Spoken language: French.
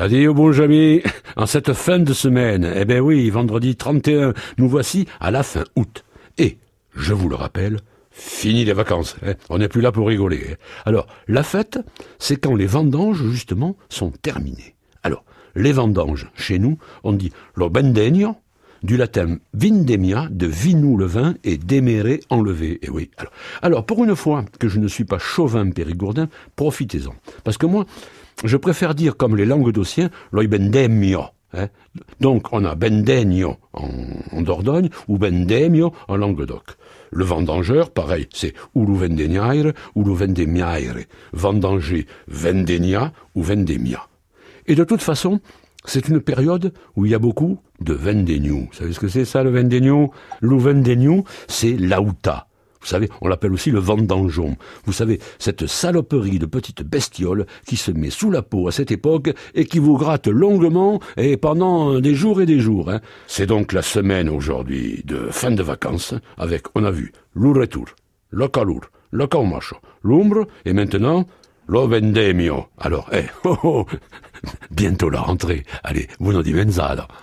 Adieu bon Jamy, en cette fin de semaine, eh ben oui, vendredi 31, nous voici à la fin août. Et, je vous le rappelle, fini les vacances, hein. On n'est plus là pour rigoler. Hein. Alors, la fête, c'est quand les vendanges, justement, sont terminées. Alors, les vendanges, chez nous, on dit lo vendegno, du latin vindemia, de vinou le vin, et démere enlevé. Et oui. Alors, pour une fois que je ne suis pas chauvin périgourdin, profitez-en. Parce que moi, je préfère dire comme les languedociens, lo vendemmio. Hein. Donc, on a vendegno en Dordogne, ou vendemmio en Languedoc. Le vendangeur, pareil, c'est ou lu vendegnaire, ou lu vendemiaire. Vendanger, vendenia ou vendemia. Et de toute façon, c'est une période où il y a beaucoup de vendegno. Vous savez ce que c'est ça, le vendegno? Le vendegno, c'est l'auta. Vous savez, on l'appelle aussi le vendangeon. Vous savez, cette saloperie de petite bestiole qui se met sous la peau à cette époque et qui vous gratte longuement et pendant des jours et des jours. Hein. C'est donc la semaine aujourd'hui de fin de vacances avec, on a vu, le retour, le calor, le calmacho, l'ombre et maintenant lo vendemio. Alors, bientôt la rentrée. Allez, buona dimenza.